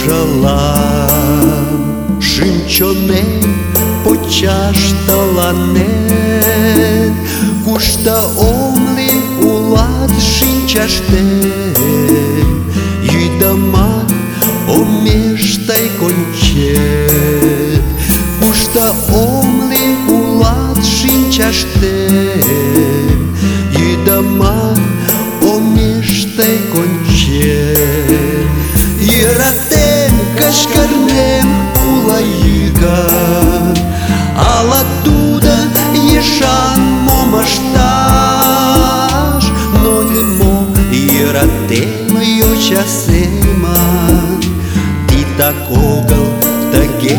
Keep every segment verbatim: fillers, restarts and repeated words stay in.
бажала, шинчонем почашталанет, кушта омли улад шинчаштет, юйдамат омештай кончет, кушта омли улад шинчаштет, юйдамат омештай кончет. Йыратем кашкарнем улайыган, ала туда ешан момашташ, но не мо йыратем йочасеман, ти так огыл таге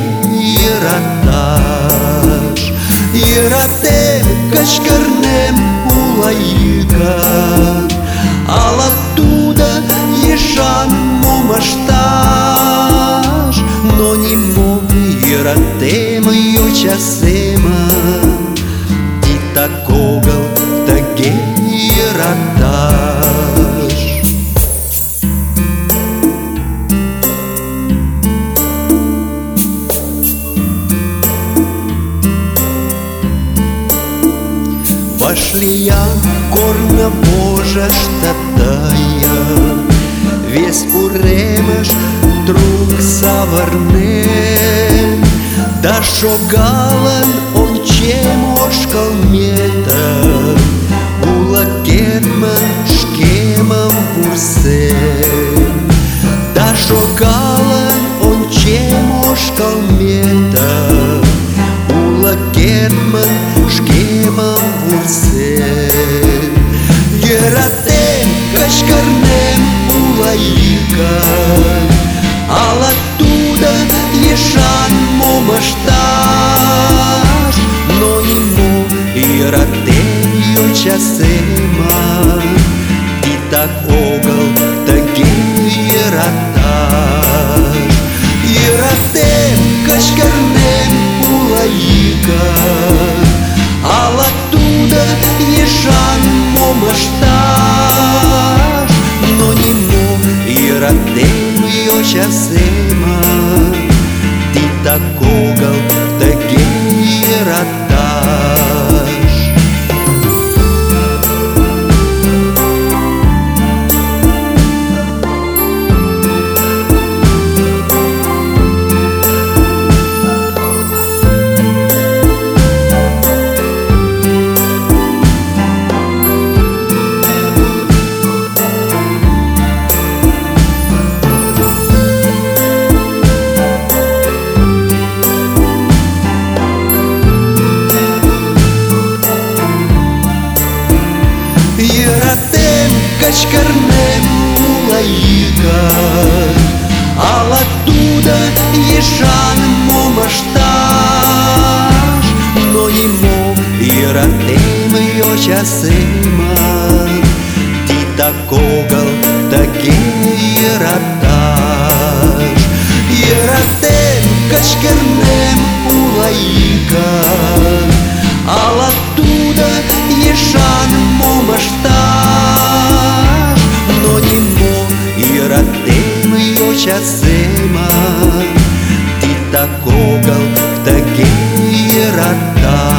йыраташ. Йыратем кашкарнем улайыган, ала туда ешан момашташ, но не мо йыратем йочасеман, ти так огыл таге йыраташ. Вашлия корна Божа штатая, весь уремеш друг саварнен, да шогалан он чемошкал мета, ула кетман шкемам вурсен, да шогалан он чемошкал мета, ула кетман шкемам вурсен. Йыратем кашкарнем улайыган, ала туда ешан момашташ, но не мо йыратем йочасеман, ти так огыл таге йыраташ. Йыратем кашкарнем улайыган, ала туда ешан момашташ, но не мо йыратем йочасеман, ти так огыл таге йыраташ. Йыратем кашкарнем улайыган, ала туда ешан момашташ, но не мо йыратем йочасеман, ти так огыл таге йыраташ. Йыратем кашкарнем улайыган, ала туда ешан момашташ, но не мо йыратем йочасеман, ти так огыл таге йыраташ.